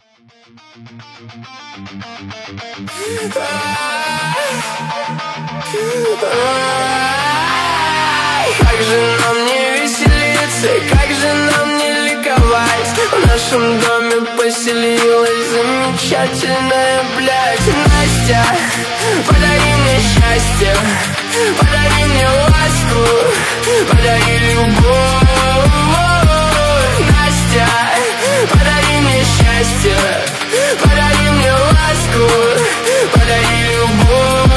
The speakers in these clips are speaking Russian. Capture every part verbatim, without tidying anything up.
Как же нам не веселиться, как же нам не ликовать? В нашем доме поселилась замечательная, блядь, Настя. Подари мне счастье, подари мне ласку, подари любовь. Настя, подари мне счастье, подари мне ласку, подари любовь.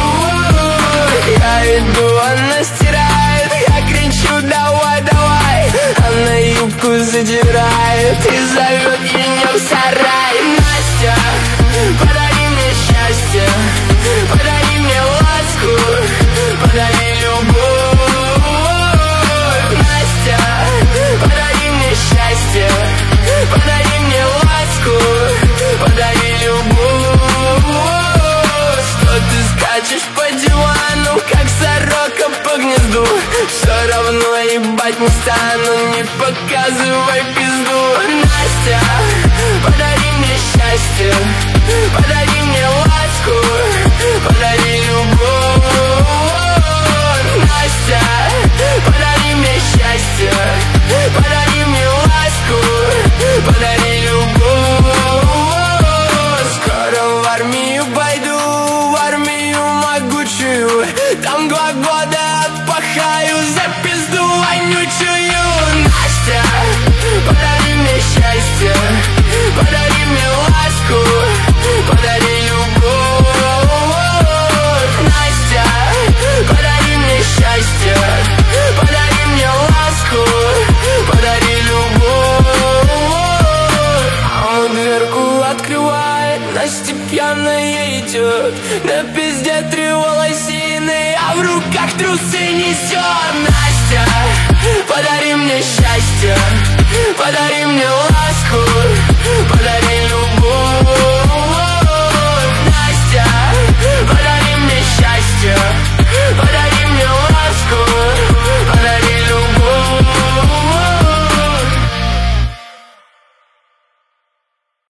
Я иду, она стирает, я кричу: давай, давай. Она юбку задирает и зовет меня в сарай. Настя, подари мне счастье, подари мне ласку, подари любовь. Настя, подари мне счастье, подари мне ласку, подари любовь. Что ты скачешь по дивану, как сорока по гнезду? Все равно ебать не стану, не показывай пизду. Настя, подари мне счастье, подари мне ласку, подари любовь. Настя, подари мне счастье, подари мне ласку, подари любовь. Скоро в армию пойду, в армию могучую. Там два года отпахаю за пизду вонючую. Настя, подари мне счастье, подари мне ласку, подари любовь. Настя, подари мне счастье, подари мне ласку, подари любовь. А дверку открывает, Настя пьяная идет, на пизде три волосины, а в руках трусы несет. Настя, подари мне счастье, подари мне ласку,